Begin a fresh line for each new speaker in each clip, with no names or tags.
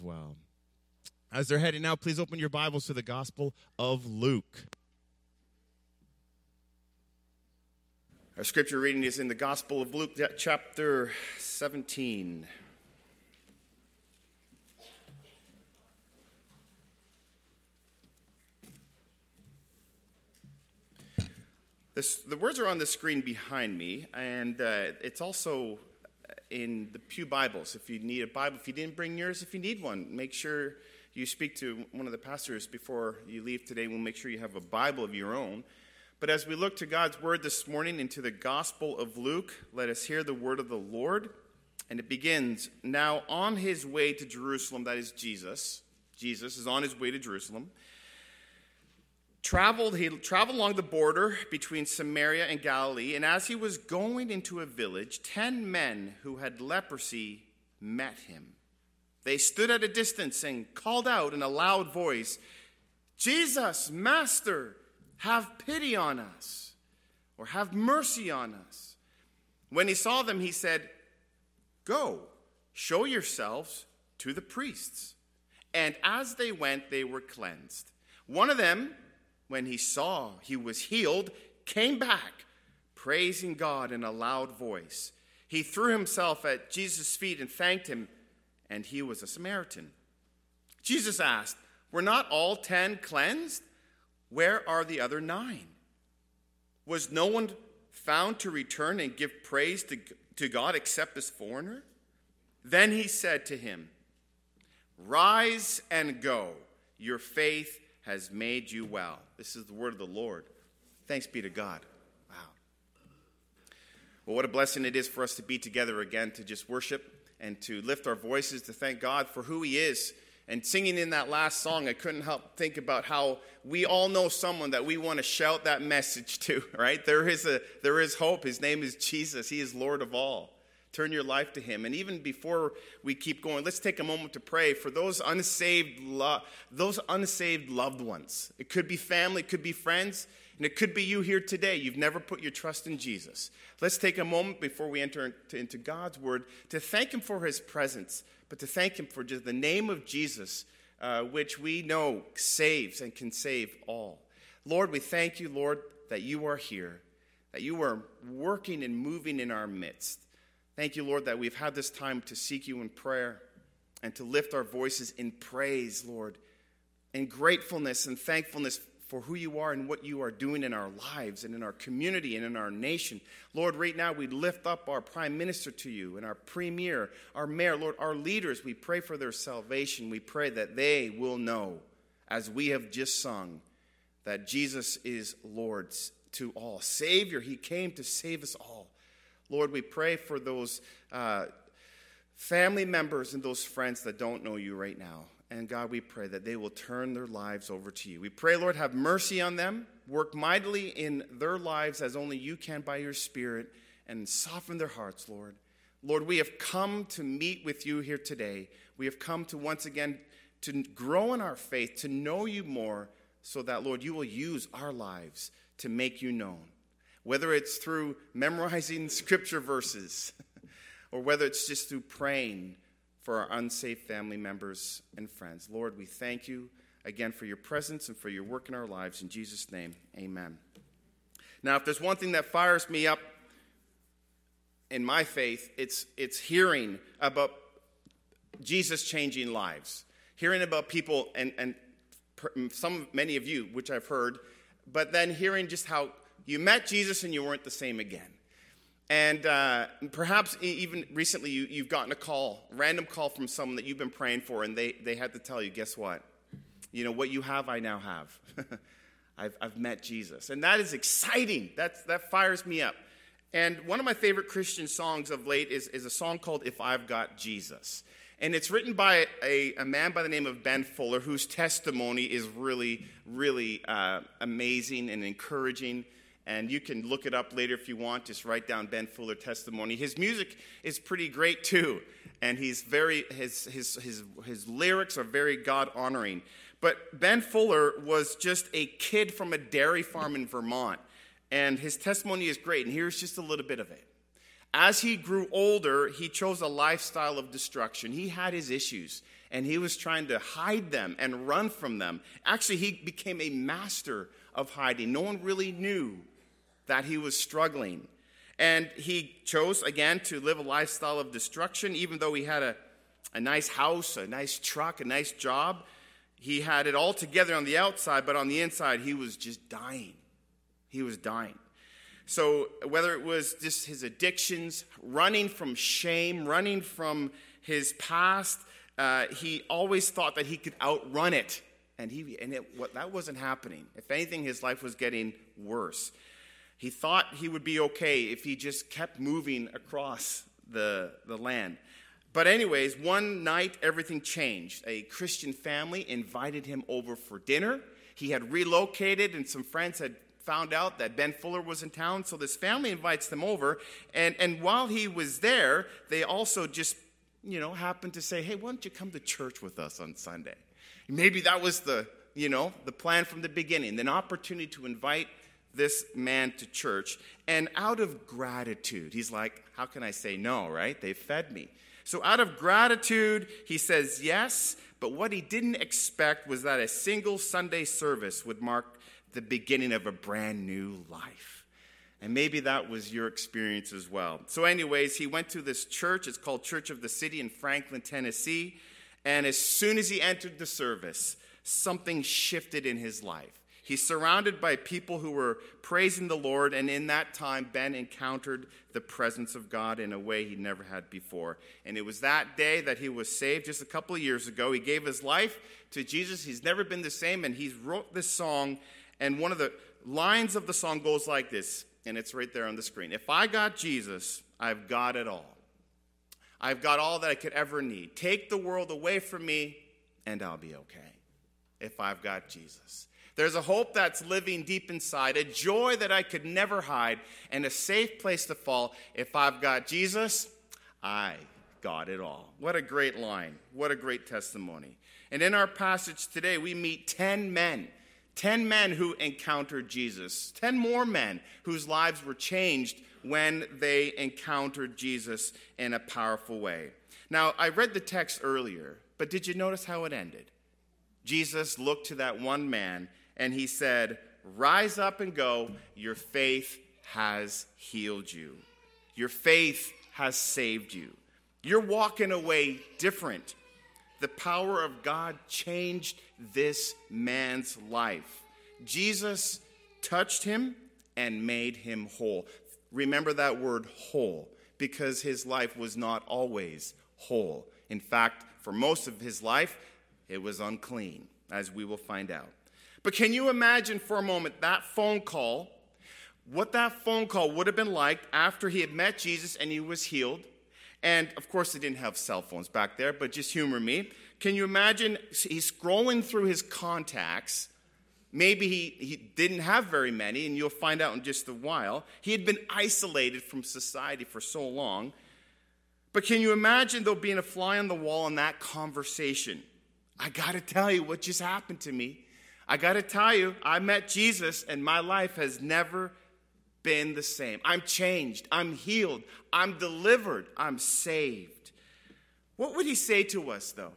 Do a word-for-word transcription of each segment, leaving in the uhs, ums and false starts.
Well, as they're heading out, please open your Bibles to the Gospel of Luke. Our scripture reading is in the Gospel of Luke, chapter seventeen. This, the words are on the screen behind me, and uh, it's also in the Pew Bibles. If you need a Bible, if you didn't bring yours, if you need one, make sure you speak to one of the pastors before you leave today. We'll make sure you have a Bible of your own. But as we look to God's word this morning into the Gospel of Luke, let us hear the word of the Lord. And it begins, now on his way to Jerusalem, that is Jesus. Jesus is on his way to Jerusalem. Traveled, he traveled along the border between Samaria and Galilee, and as he was going into a village, ten men who had leprosy met him. They stood at a distance and called out in a loud voice, Jesus, Master, have pity on us, or have mercy on us. When he saw them, he said, go, show yourselves to the priests. And as they went, they were cleansed. One of them, when he saw he was healed, came back, praising God in a loud voice. He threw himself at Jesus' feet and thanked him, and he was a Samaritan. Jesus asked, were not all ten cleansed? Where are the other nine? Was no one found to return and give praise to, to God except this foreigner? Then he said to him, rise and go. Your faith has made you well. This is the word of the Lord. Thanks be to God. Wow. Well, what a blessing it is for us to be together again, to just worship and to lift our voices, to thank God for who he is. And singing in that last song, I couldn't help think about how we all know someone that we want to shout that message to, right? There is a there is hope. His name is Jesus. He is Lord of all. Turn your life to him. And even before we keep going, let's take a moment to pray for those unsaved, lo- those unsaved loved ones. It could be family, it could be friends, and it could be you here today. You've never put your trust in Jesus. Let's take a moment before we enter into, into God's word to thank him for his presence, but to thank him for just the name of Jesus, uh, which we know saves and can save all. Lord, we thank you, Lord, that you are here, that you are working and moving in our midst. Thank you, Lord, that we've had this time to seek you in prayer and to lift our voices in praise, Lord, in gratefulness and thankfulness for who you are and what you are doing in our lives and in our community and in our nation. Lord, right now we lift up our prime minister to you and our premier, our mayor, Lord, our leaders. We pray for their salvation. We pray that they will know, as we have just sung, that Jesus is Lord to all. Savior, he came to save us all. Lord, we pray for those uh, family members and those friends that don't know you right now. And God, we pray that they will turn their lives over to you. We pray, Lord, have mercy on them. Work mightily in their lives as only you can by your Spirit, and soften their hearts, Lord. Lord, we have come to meet with you here today. We have come to once again to grow in our faith, to know you more, so that, Lord, you will use our lives to make you known. Whether it's through memorizing scripture verses or whether it's just through praying for our unsaved family members and friends. Lord, we thank you again for your presence and for your work in our lives. In Jesus' name, amen. Now, if there's one thing that fires me up in my faith, it's it's hearing about Jesus changing lives. Hearing about people, and, and some, many of you, which I've heard, but then hearing just how you met Jesus and you weren't the same again. And uh, perhaps even recently you, you've gotten a call, a random call from someone that you've been praying for, and they, they had to tell you, guess what? You know, what you have, I now have. I've, I've met Jesus. And that is exciting. That's, that fires me up. And one of my favorite Christian songs of late is, is a song called If I've Got Jesus. And it's written by a, a man by the name of Ben Fuller, whose testimony is really, really uh, amazing and encouraging. And you can look it up later if you want. Just write down Ben Fuller testimony. His music is pretty great too, and he's very his his his his lyrics are very God-honoring. But Ben Fuller was just a kid from a dairy farm in Vermont, and his testimony is great. And here's just a little bit of it. As he grew older, he chose a lifestyle of destruction. He had his issues, and he was trying to hide them and run from them. Actually, he became a master of hiding. No one really knew that he was struggling. And he chose, again, to live a lifestyle of destruction, even though he had a, a nice house, a nice truck, a nice job. He had it all together on the outside, but on the inside, he was just dying. He was dying. So whether it was just his addictions, running from shame, running from his past, uh, he always thought that he could outrun it. And, he, and it, what, that wasn't happening. If anything, his life was getting worse. He thought he would be okay if he just kept moving across the, the land. But anyways, one night, everything changed. A Christian family invited him over for dinner. He had relocated, and some friends had found out that Ben Fuller was in town. So this family invites them over. And, and while he was there, they also just, you know, happened to say, hey, why don't you come to church with us on Sunday? Maybe that was the, you know, the plan from the beginning, an opportunity to invite this man to church. And out of gratitude, he's like, how can I say no, right? They fed me. So out of gratitude, he says yes, but what he didn't expect was that a single Sunday service would mark the beginning of a brand new life. And maybe that was your experience as well. So anyways, he went to this church. It's called Church of the City in Franklin, Tennessee. And as soon as he entered the service, something shifted in his life. He's surrounded by people who were praising the Lord, and in that time, Ben encountered the presence of God in a way he never had before. And it was that day that he was saved just a couple of years ago. He gave his life to Jesus. He's never been the same, and he wrote this song, and one of the lines of the song goes like this, and it's right there on the screen. If I got Jesus, I've got it all. I've got all that I could ever need. Take the world away from me, and I'll be okay if I've got Jesus. There's a hope that's living deep inside, a joy that I could never hide, and a safe place to fall. If I've got Jesus, I got it all. What a great line. What a great testimony. And in our passage today, we meet ten men. Ten men who encountered Jesus. Ten more men whose lives were changed when they encountered Jesus in a powerful way. Now, I read the text earlier, but did you notice how it ended? Jesus looked to that one man and he said, rise up and go. Your faith has healed you. Your faith has saved you. You're walking away different. The power of God changed this man's life. Jesus touched him and made him whole. Remember that word whole, because his life was not always whole. In fact, for most of his life, it was unclean, as we will find out. But can you imagine for a moment that phone call, what that phone call would have been like after he had met Jesus and he was healed? And, of course, they didn't have cell phones back there, but just humor me. Can you imagine he's scrolling through his contacts. Maybe he, he didn't have very many, and you'll find out in just a while. He had been isolated from society for so long. But can you imagine, though, being a fly on the wall in that conversation? I got to tell you what just happened to me. I got to tell you, I met Jesus, and my life has never been the same. I'm changed. I'm healed. I'm delivered. I'm saved. What would he say to us, though?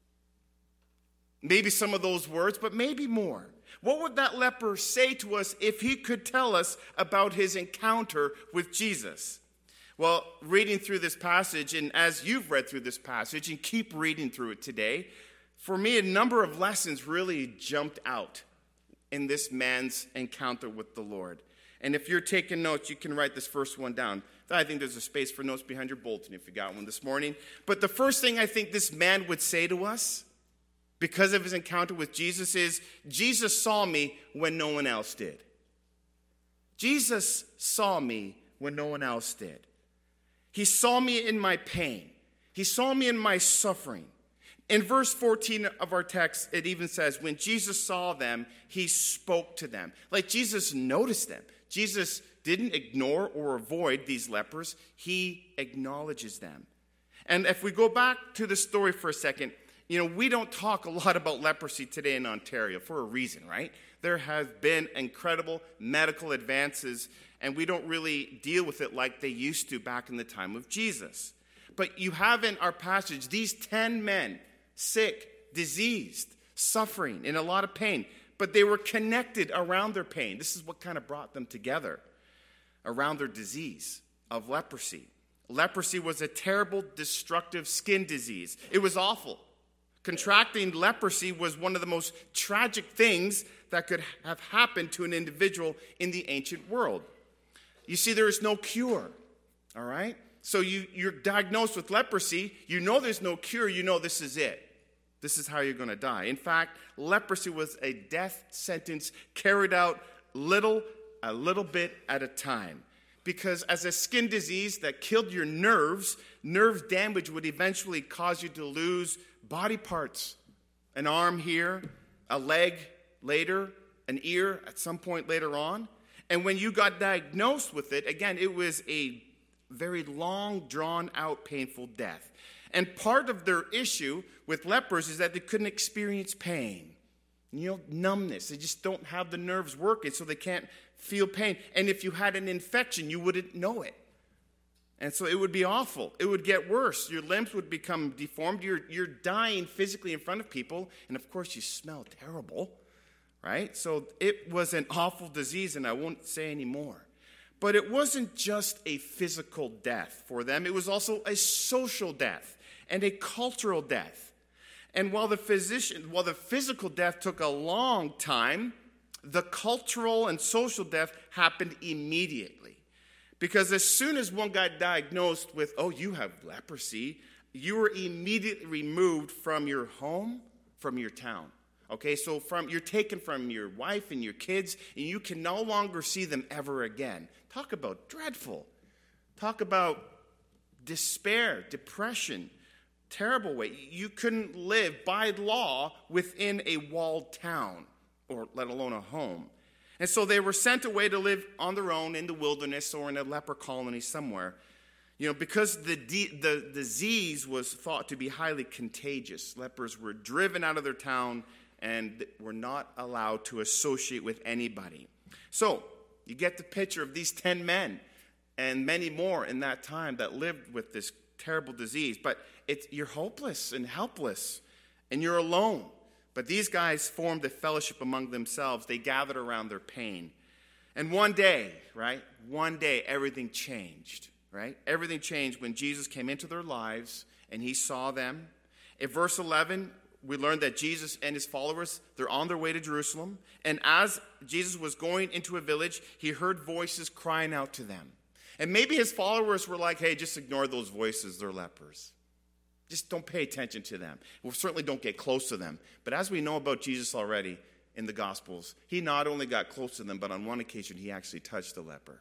Maybe some of those words, but maybe more. What would that leper say to us if he could tell us about his encounter with Jesus? Well, reading through this passage, and as you've read through this passage and keep reading through it today, for me, a number of lessons really jumped out in this man's encounter with the Lord. And if you're taking notes, you can write this first one down. I think there's a space for notes behind your bulletin if you got one this morning. But the first thing I think this man would say to us, because of his encounter with Jesus, is, Jesus saw me when no one else did. Jesus saw me when no one else did. He saw me in my pain. He saw me in my suffering. In verse fourteen of our text, it even says, when Jesus saw them, he spoke to them. Like Jesus noticed them. Jesus didn't ignore or avoid these lepers. He acknowledges them. And if we go back to the story for a second, you know, we don't talk a lot about leprosy today in Ontario for a reason, right? There have been incredible medical advances, and we don't really deal with it like they used to back in the time of Jesus. But you have in our passage these ten men sick, diseased, suffering, in a lot of pain. But they were connected around their pain. This is what kind of brought them together, around their disease of leprosy. Leprosy was a terrible, destructive skin disease. It was awful. Contracting leprosy was one of the most tragic things that could have happened to an individual in the ancient world. You see, there is no cure, all right? So you, you're diagnosed with leprosy. You know there's no cure. You know this is it. This is how you're going to die. In fact, leprosy was a death sentence carried out little, a little bit at a time. Because as a skin disease that killed your nerves, nerve damage would eventually cause you to lose body parts. An arm here, a leg later, an ear at some point later on. And when you got diagnosed with it, again, it was a very long, drawn-out, painful death. And part of their issue with lepers is that they couldn't experience pain. You know, numbness. They just don't have the nerves working, so they can't feel pain. And if you had an infection, you wouldn't know it. And so it would be awful. It would get worse. Your limbs would become deformed. You're, you're dying physically in front of people. And, of course, you smell terrible, right? So it was an awful disease, and I won't say any more. But it wasn't just a physical death for them. It was also a social death and a cultural death. And while the physician, while the physical death took a long time, the cultural and social death happened immediately. Because as soon as one got diagnosed with, oh, you have leprosy, you were immediately removed from your home, from your town. Okay, so from you're taken from your wife and your kids, and you can no longer see them ever again. Talk about dreadful. Talk about despair, depression, terrible way. You couldn't live by law within a walled town, or let alone a home. And so they were sent away to live on their own in the wilderness or in a leper colony somewhere. You know, because the, de- the disease was thought to be highly contagious. Lepers were driven out of their town and were not allowed to associate with anybody. So you get the picture of these ten men and many more in that time that lived with this terrible disease. But it's, you're hopeless and helpless, and you're alone. But these guys formed a fellowship among themselves. They gathered around their pain. And one day, right, one day everything changed, right? Everything changed when Jesus came into their lives and he saw them. In verse eleven, we learned that Jesus and his followers, they're on their way to Jerusalem. And as Jesus was going into a village, he heard voices crying out to them. And maybe his followers were like, hey, just ignore those voices. They're lepers. Just don't pay attention to them. We certainly don't get close to them. But as we know about Jesus already in the Gospels, he not only got close to them, but on one occasion he actually touched the leper.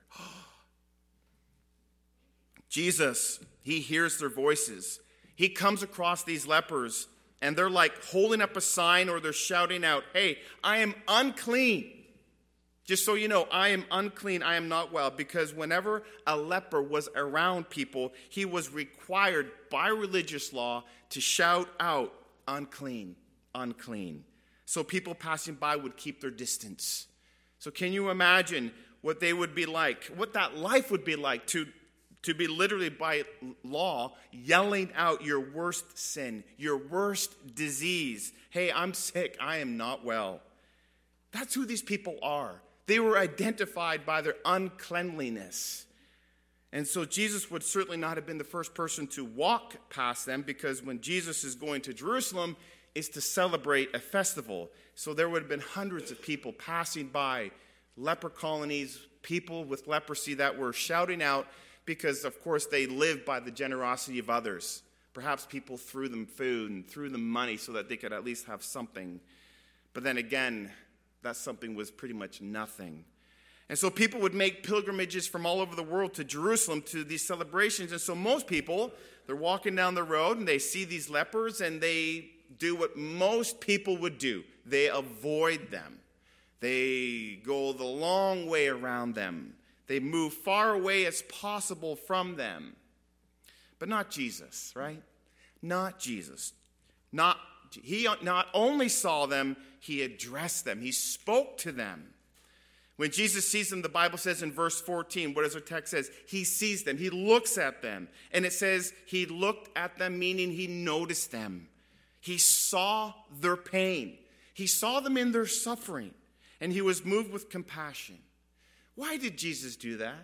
Jesus, he hears their voices. He comes across these lepers, and they're like holding up a sign or they're shouting out, hey, I am unclean. Just so you know, I am unclean, I am not well, because whenever a leper was around people, he was required by religious law to shout out, unclean, unclean. So people passing by would keep their distance. So can you imagine what they would be like, what that life would be like to, to be literally by law yelling out your worst sin, your worst disease. Hey, I'm sick, I am not well. That's who these people are. They were identified by their uncleanliness. And so Jesus would certainly not have been the first person to walk past them, because when Jesus is going to Jerusalem, it's to celebrate a festival. So there would have been hundreds of people passing by, leper colonies, people with leprosy that were shouting out because, of course, they lived by the generosity of others. Perhaps people threw them food and threw them money so that they could at least have something. But then again, that something was pretty much nothing. And so people would make pilgrimages from all over the world to Jerusalem to these celebrations. And so most people, they're walking down the road and they see these lepers and they do what most people would do. They avoid them. They go the long way around them. They move far away as possible from them. But not Jesus, right? Not Jesus. Not He not only saw them, he addressed them. He spoke to them. When Jesus sees them, the Bible says in verse fourteen, what does our text says? He sees them. He looks at them. And it says he looked at them, meaning he noticed them. He saw their pain. He saw them in their suffering, and he was moved with compassion. Why did Jesus do that?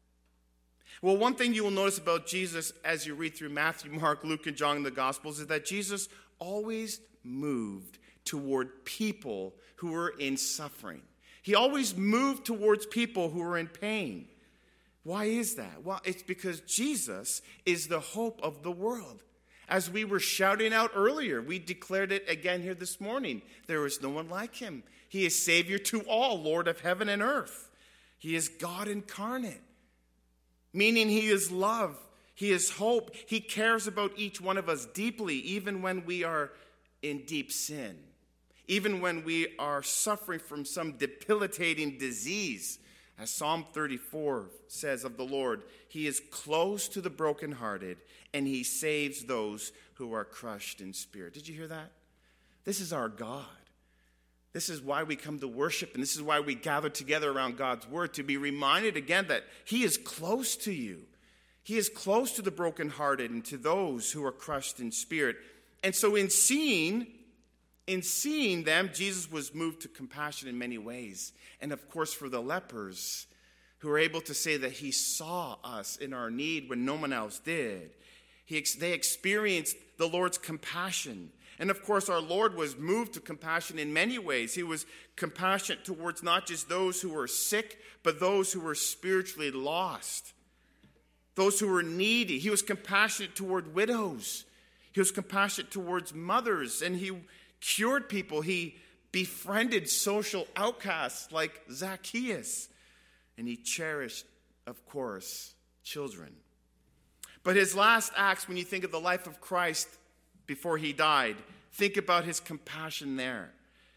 Well, one thing you will notice about Jesus as you read through Matthew, Mark, Luke, and John in the Gospels is that Jesus always moved toward people who were in suffering. He always moved towards people who were in pain. Why is that? Well, it's because Jesus is the hope of the world. As we were shouting out earlier, we declared it again here this morning. There is no one like him. He is Savior to all, Lord of heaven and earth. He is God incarnate, meaning he is love. He is hope. He cares about each one of us deeply, even when we are in deep sin, even when we are suffering from some debilitating disease. As Psalm thirty-four says of the Lord, he is close to the brokenhearted, and he saves those who are crushed in spirit. Did you hear that? This is our God. This is why we come to worship, and this is why we gather together around God's word, to be reminded again that he is close to you. He is close to the brokenhearted and to those who are crushed in spirit. And so in seeing, in seeing them, Jesus was moved to compassion in many ways. And of course, for the lepers, who are able to say that he saw us in our need when no one else did, he, they experienced the Lord's compassion. And of course, our Lord was moved to compassion in many ways. He was compassionate towards not just those who were sick, but those who were spiritually lost, those who were needy. He was compassionate toward widows. He was compassionate towards mothers, and he cured people. He befriended social outcasts like Zacchaeus, and he cherished, of course, children. But his last acts, when you think of the life of Christ before he died, think about his compassion there.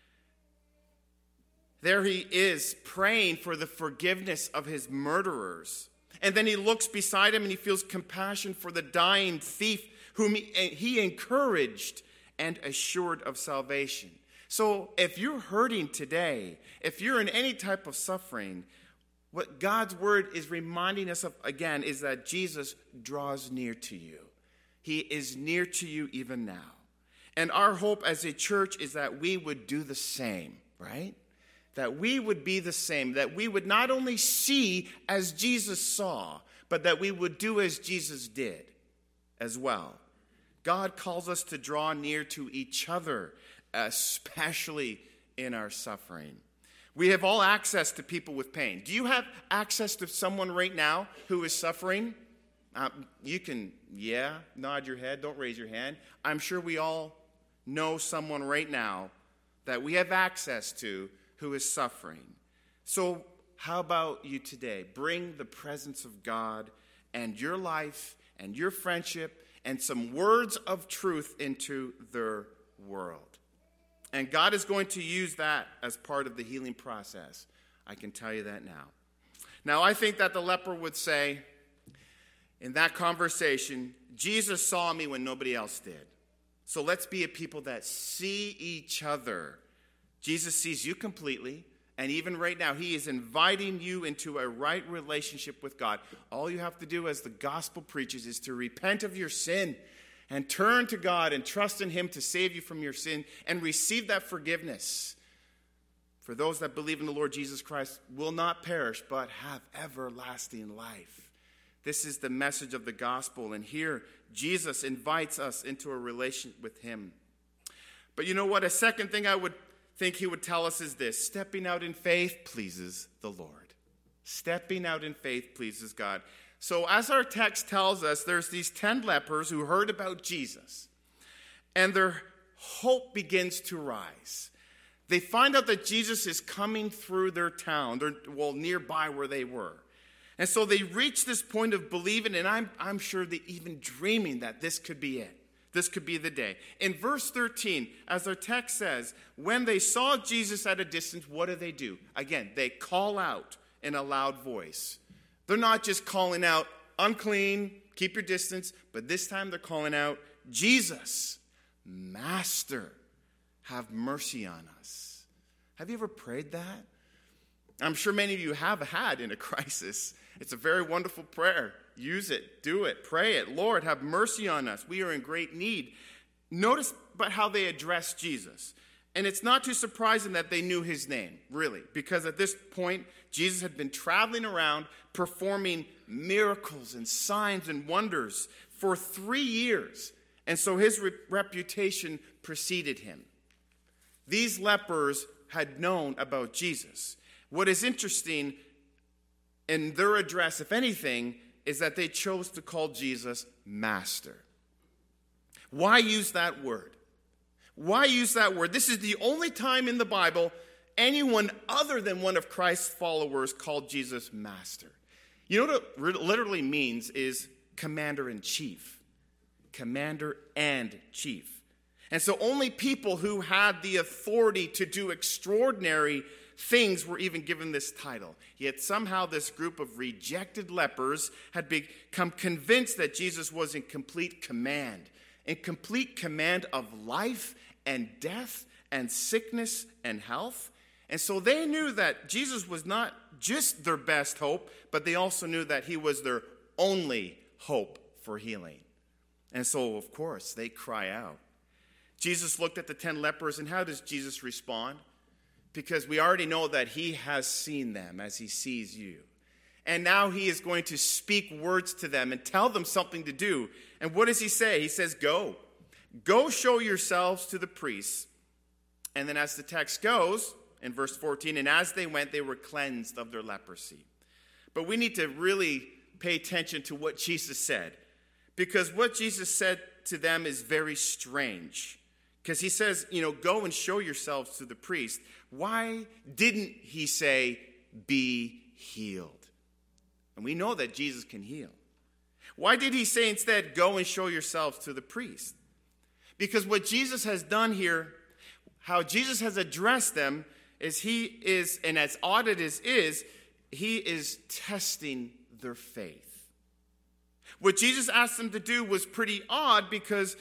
There he is praying for the forgiveness of his murderers. And then he looks beside him and he feels compassion for the dying thief whom he, he encouraged and assured of salvation. So if you're hurting today, if you're in any type of suffering, what God's word is reminding us of again is that Jesus draws near to you. He is near to you even now. And our hope as a church is that we would do the same, right? That we would be the same, that we would not only see as Jesus saw, but that we would do as Jesus did as well. God calls us to draw near to each other, especially in our suffering. We have all access to people with pain. Do you have access to someone right now who is suffering? Um, you can, yeah, nod your head. Don't raise your hand. I'm sure we all know someone right now that we have access to who is suffering. So how about you today? Bring the presence of God and your life and your friendship and some words of truth into their world. And God is going to use that as part of the healing process. I can tell you that now. Now, I think that the leper would say in that conversation, Jesus saw me when nobody else did. So let's be a people that see each other. Jesus sees you completely, and even right now, he is inviting you into a right relationship with God. All you have to do as the gospel preaches is to repent of your sin and turn to God and trust in him to save you from your sin and receive that forgiveness. For those that believe in the Lord Jesus Christ will not perish, but have everlasting life. This is the message of the gospel, and here Jesus invites us into a relationship with him. But you know what? A second thing I would think he would tell us is this: stepping out in faith pleases the Lord. Stepping out in faith pleases God. So as our text tells us, there's these ten lepers who heard about Jesus, and their hope begins to rise. They find out that Jesus is coming through their town, they're, well, nearby where they were. And so they reach this point of believing, and I'm, I'm sure they even dreaming that this could be it. This could be the day. In verse thirteen, as our text says, when they saw Jesus at a distance, what do they do? Again, they call out in a loud voice. They're not just calling out, unclean, keep your distance, but this time they're calling out, Jesus, Master, have mercy on us. Have you ever prayed that? I'm sure many of you have had in a crisis. It's a very wonderful prayer. Use it. Do it. Pray it. Lord, have mercy on us. We are in great need. notice but how they addressed Jesus. And it's not too surprising that they knew his name, really, because at this point, Jesus had been traveling around performing miracles and signs and wonders for three years. And so his re- reputation preceded him. These lepers had known about Jesus. What is interesting in their address, if anything, is that they chose to call Jesus Master. Why use that word? Why use that word? This is the only time in the Bible anyone other than one of Christ's followers called Jesus Master. You know what it literally means is commander-in-chief. Commander and chief. And so only people who had the authority to do extraordinary things were even given this title. Yet somehow this group of rejected lepers had become convinced that Jesus was in complete command. In complete command of life and death and sickness and health. And so they knew that Jesus was not just their best hope, but they also knew that he was their only hope for healing. And so, of course, they cry out. Jesus looked at the ten lepers, and how does Jesus respond? Because we already know that he has seen them as he sees you. And now he is going to speak words to them and tell them something to do. And what does he say? He says, go. Go show yourselves to the priests. And then as the text goes, in verse fourteen, and as they went, they were cleansed of their leprosy. But we need to really pay attention to what Jesus said. Because what Jesus said to them is very strange. Because he says, you know, go and show yourselves to the priest. Why didn't he say, be healed? And we know that Jesus can heal. Why did he say instead, go and show yourselves to the priest? Because what Jesus has done here, how Jesus has addressed them, is he is, and as odd it is, is, he is testing their faith. What Jesus asked them to do was pretty odd because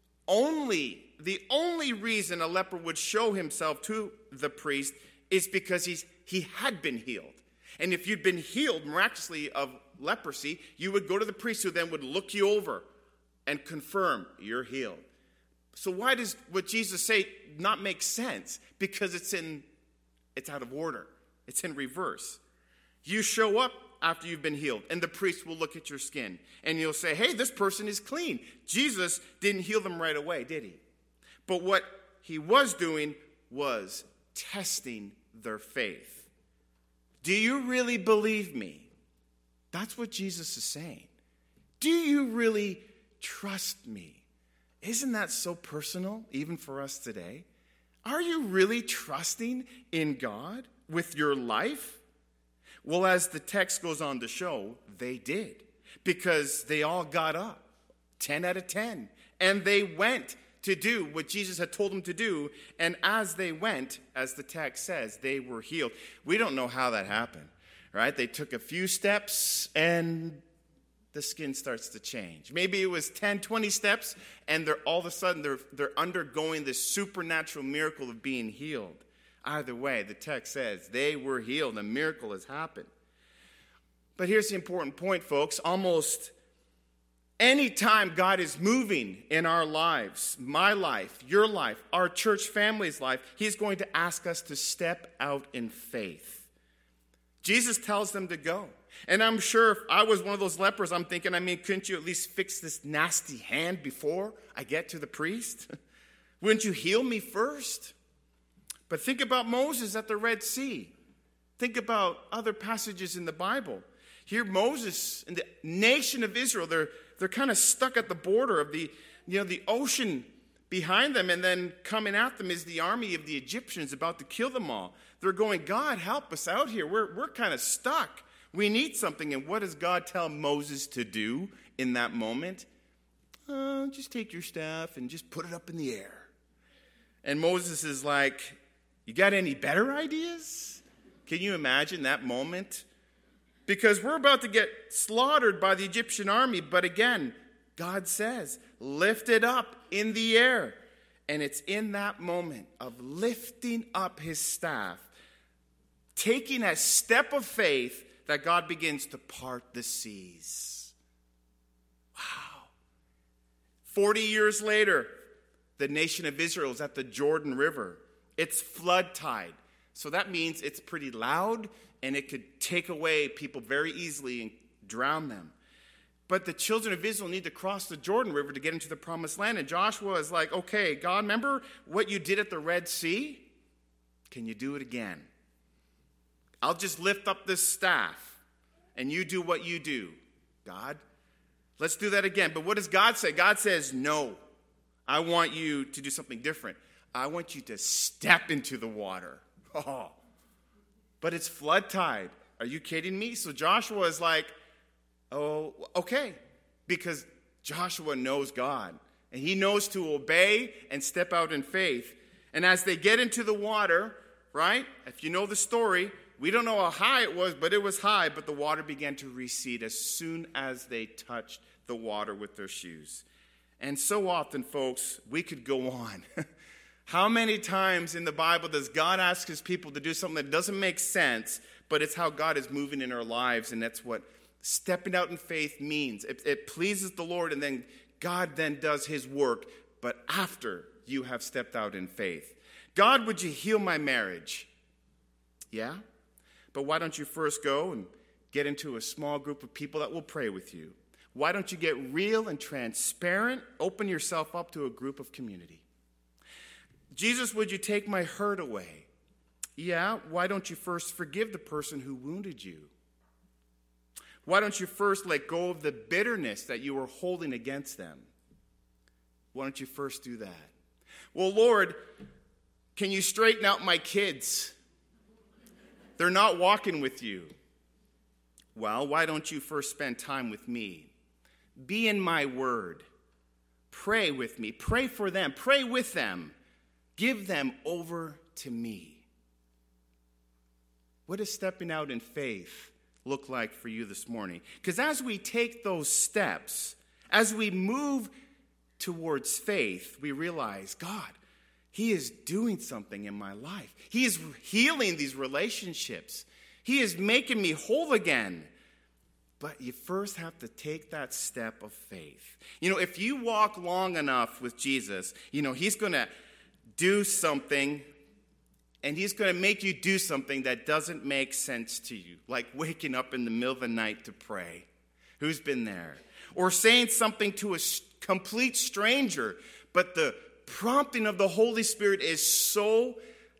only, the only reason a leper would show himself to the priest is because he's, he had been healed. And if you'd been healed miraculously of leprosy, you would go to the priest who then would look you over and confirm you're healed. So why does what Jesus say not make sense? Because it's in, it's out of order. It's in reverse. You show up after you've been healed, and the priest will look at your skin, and you'll say, hey, this person is clean. Jesus didn't heal them right away, did he? But what he was doing was testing their faith. Do you really believe me? That's what Jesus is saying. Do you really trust me? Isn't that so personal, even for us today? Are you really trusting in God with your life? Well, as the text goes on to show, they did. Because they all got up, ten out of ten. And they went to do what Jesus had told them to do. And as they went, as the text says, they were healed. We don't know how that happened, right? They took a few steps and the skin starts to change. Maybe it was ten, twenty steps, and they're all of a sudden they're, they're undergoing this supernatural miracle of being healed. Either way, the text says they were healed. A miracle has happened. But here's the important point, folks. Almost any time God is moving in our lives, my life, your life, our church family's life, he's going to ask us to step out in faith. Jesus tells them to go. And I'm sure if I was one of those lepers, I'm thinking, I mean, couldn't you at least fix this nasty hand before I get to the priest? Wouldn't you heal me first? But think about Moses at the Red Sea. Think about other passages in the Bible. Here Moses and the nation of Israel, they're, they're kind of stuck at the border of the, you know, the ocean behind them, and then coming at them is the army of the Egyptians about to kill them all. They're going, God, help us out here. We're, we're kind of stuck. We need something. And what does God tell Moses to do in that moment? Uh, just take your staff and just put it up in the air. And Moses is like, you got any better ideas? Can you imagine that moment? Because we're about to get slaughtered by the Egyptian army. But again, God says, lift it up in the air. And it's in that moment of lifting up his staff, taking a step of faith, that God begins to part the seas. Wow. Forty years later, The nation of Israel is at the Jordan River. It's flood tide. So that means it's pretty loud, and it could take away people very easily and drown them. But the children of Israel need to cross the Jordan River to get into the promised land. And Joshua is like, okay, God, remember what you did at the Red Sea? Can you do it again? I'll just lift up this staff, and you do what you do. God, let's do that again. But what does God say? God says, no, I want you to do something different. I want you to step into the water. Oh, but it's flood tide. Are you kidding me? So Joshua is like, oh, okay, because Joshua knows God, and he knows to obey and step out in faith. And as they get into the water, right, if you know the story, we don't know how high it was, but it was high, but the water began to recede as soon as they touched the water with their shoes. And so often, folks, we could go on. How many times in the Bible does God ask his people to do something that doesn't make sense, but it's how God is moving in our lives, and that's what stepping out in faith means. It, it pleases the Lord, and then God then does his work, but after you have stepped out in faith. God, would you heal my marriage? Yeah? But why don't you first go and get into a small group of people that will pray with you? Why don't you get real and transparent? Open yourself up to a group of community. Jesus, would you take my hurt away? Yeah, why don't you first forgive the person who wounded you? Why don't you first let go of the bitterness that you were holding against them? Why don't you first do that? Well, Lord, can you straighten out my kids? They're not walking with you. Well, why don't you first spend time with me? Be in my word. Pray with me. Pray for them. Pray with them. Give them over to me. What does stepping out in faith look like for you this morning? Because as we take those steps, as we move towards faith, we realize, God, he is doing something in my life. He is healing these relationships. He is making me whole again. But you first have to take that step of faith. You know, if you walk long enough with Jesus, you know, he's going to do something, and he's going to make you do something that doesn't make sense to you, like waking up in the middle of the night to pray. Who's been there? Or saying something to a complete stranger, but the prompting of the Holy Spirit is so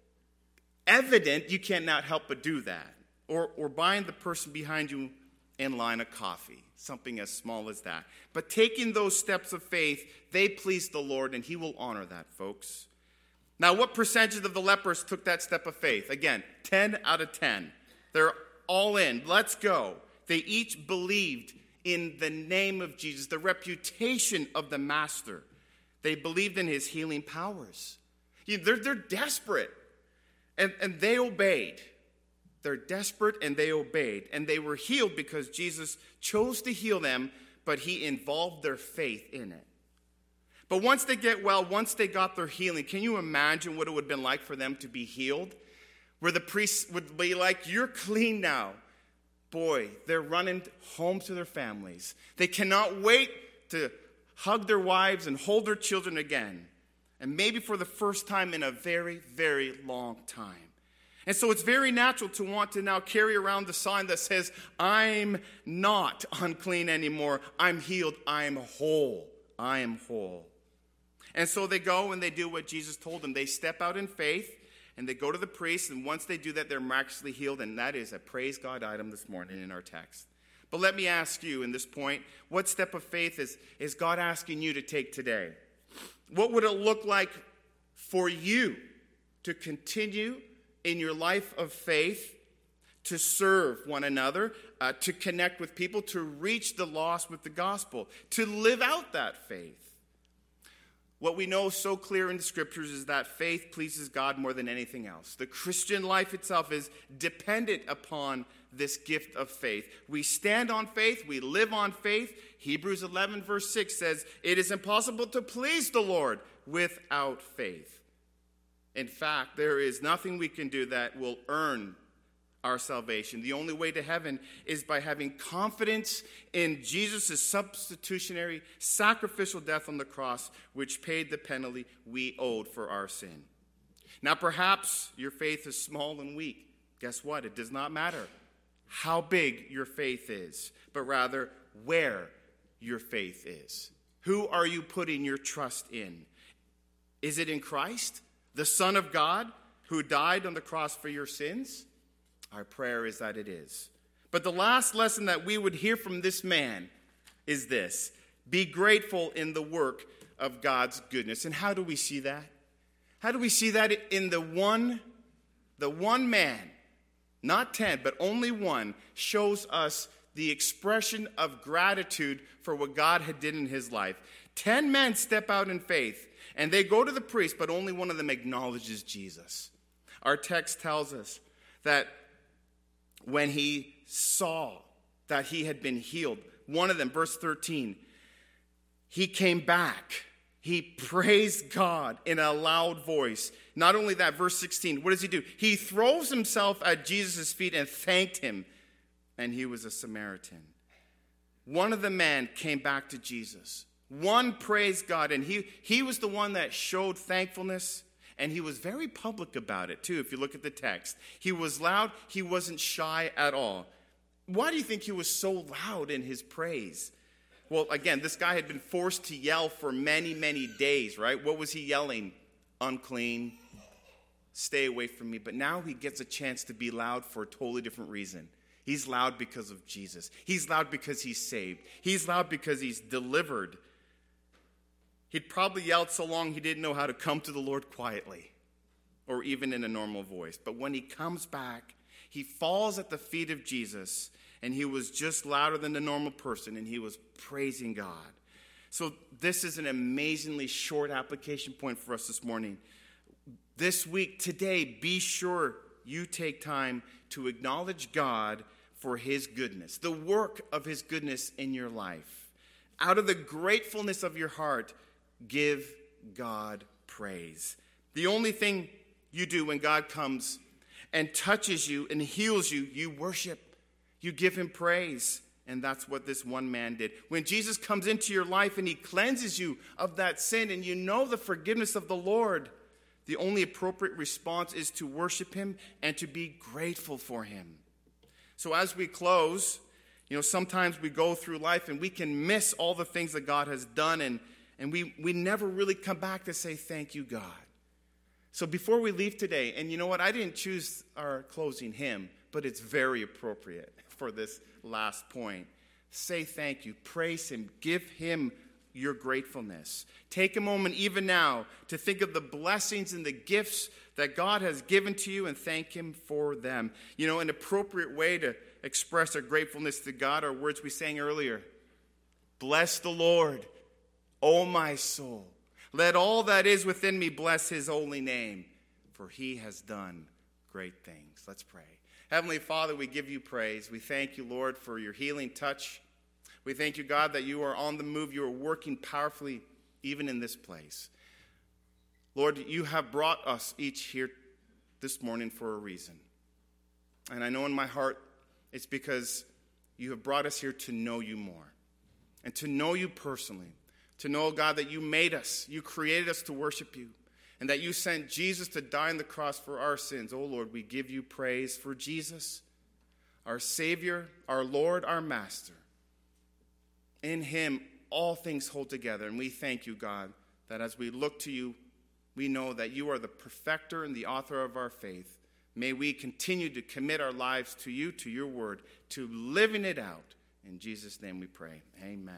evident you cannot help but do that. Or, or buying the person behind you in line a coffee, something as small as that. But taking those steps of faith, they please the Lord, and he will honor that, folks. Now, what percentage of the lepers took that step of faith? Again, ten out of ten. They're all in. Let's go. They each believed in the name of Jesus, the reputation of the Master. They believed in his healing powers. They're, they're desperate, and, and they obeyed. They're desperate, and they obeyed. And they were healed because Jesus chose to heal them, but he involved their faith in it. But once they get well, once they got their healing, can you imagine what it would have been like for them to be healed? Where the priest would be like, you're clean now. Boy, they're running home to their families. They cannot wait to hug their wives and hold their children again. And maybe for the first time in a very, very long time. And so it's very natural to want to now carry around the sign that says, I'm not unclean anymore. I'm healed. I'm whole. I am whole. And so they go and they do what Jesus told them. They step out in faith and they go to the priest. And once they do that, they're miraculously healed. And that is a praise God item this morning in our text. But let me ask you in this point, what step of faith is, is God asking you to take today? What would it look like for you to continue in your life of faith, to serve one another, uh, to connect with people, to reach the lost with the gospel, to live out that faith? What we know so clear in the scriptures is that faith pleases God more than anything else. The Christian life itself is dependent upon this gift of faith. We stand on faith. We live on faith. Hebrews eleven verse six says, it is impossible to please the Lord without faith. In fact, there is nothing we can do that will earn our salvation. The only way to heaven is by having confidence in Jesus' substitutionary, sacrificial death on the cross, which paid the penalty we owed for our sin. Now, perhaps your faith is small and weak. Guess what? It does not matter how big your faith is, but rather where your faith is. Who are you putting your trust in? Is it in Christ, the Son of God, who died on the cross for your sins? Our prayer is that it is. But the last lesson that we would hear from this man is this: be grateful in the work of God's goodness. And how do we see that? How do we see that in the one, the one man, not ten, but only one, shows us the expression of gratitude for what God had did in his life. Ten men step out in faith, and they go to the priest, but only one of them acknowledges Jesus. Our text tells us that when he saw that he had been healed, one of them, verse thirteen, he came back. He praised God in a loud voice. Not only that, verse sixteen, what does he do? He throws himself at Jesus' feet and thanked him. And he was a Samaritan. One of the men came back to Jesus. One praised God, and he, he was the one that showed thankfulness, and he was very public about it too, if you look at the text. He was loud. He wasn't shy at all. Why do you think he was so loud in his praise? Well, again, this guy had been forced to yell for many, many days, right? What was he yelling? Unclean, stay away from me. But now he gets a chance to be loud for a totally different reason. He's loud because of Jesus. He's loud because he's saved. He's loud because he's delivered. He'd probably yelled so long he didn't know how to come to the Lord quietly or even in a normal voice. But when he comes back, he falls at the feet of Jesus, and he was just louder than the normal person, and he was praising God. So this is an amazingly short application point for us this morning. This week, today, be sure you take time to acknowledge God for his goodness, the work of his goodness in your life. Out of the gratefulness of your heart, give God praise. The only thing you do when God comes and touches you and heals you, you worship. You give him praise. And that's what this one man did. When Jesus comes into your life and he cleanses you of that sin, and you know the forgiveness of the Lord, the only appropriate response is to worship him and to be grateful for him. So as we close, you know, sometimes we go through life and we can miss all the things that God has done, and, and we, we never really come back to say, thank you, God. So before we leave today, and you know what, I didn't choose our closing hymn, but it's very appropriate for this last point. Say thank you, praise him, give him your gratefulness. Take a moment even now to think of the blessings and the gifts that God has given to you and thank him for them. You know, an appropriate way to express our gratefulness to God are words we sang earlier. Bless the Lord, O my soul. Let all that is within me bless his holy name, for he has done great things. Let's pray. Heavenly Father, we give you praise. We thank you, Lord, for your healing touch. We thank you, God, that you are on the move. You are working powerfully even in this place. Lord, you have brought us each here this morning for a reason. And I know in my heart it's because you have brought us here to know you more and to know you personally, to know, God, that you made us, you created us to worship you, and that you sent Jesus to die on the cross for our sins. Oh, Lord, we give you praise for Jesus, our Savior, our Lord, our Master. In him, all things hold together, and we thank you, God, that as we look to you, we know that you are the perfecter and the author of our faith. May we continue to commit our lives to you, to your word, to living it out. In Jesus' name we pray. Amen.